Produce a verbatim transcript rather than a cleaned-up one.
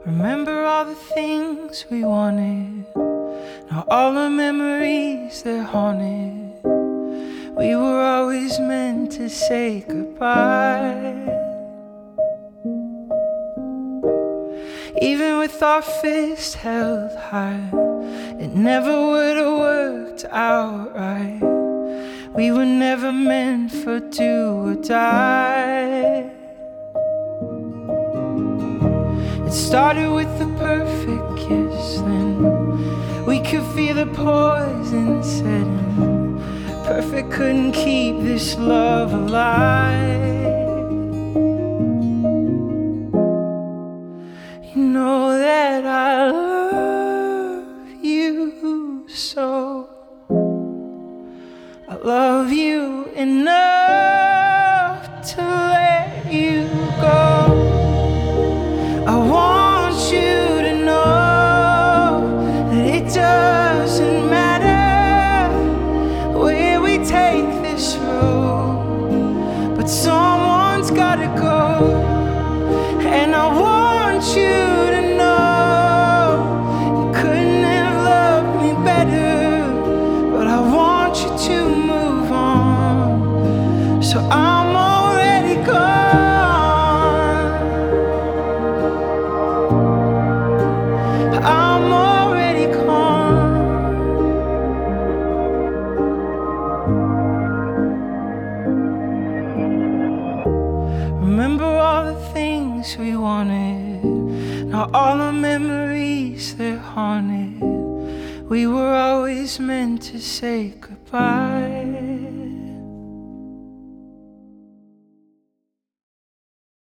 Remember all the things we wanted, now all the memories they're haunted. We were always meant to say goodbye. Even with our fists held high, it never would have worked out right. We were never meant for do or die. It started with the perfect kiss, then we could feel the poison setting. Perfect couldn't keep this love alive. You know that I love you so. I love you enough to let you go. I want you to know that it doesn't matter where we take this road, but someone's gotta go. And I want you to know you couldn't have loved me better, but I want you to move on, so I'm already gone. I'm already gone. Remember all the things we wanted, now all the memories they're haunted. We were always meant to say goodbye.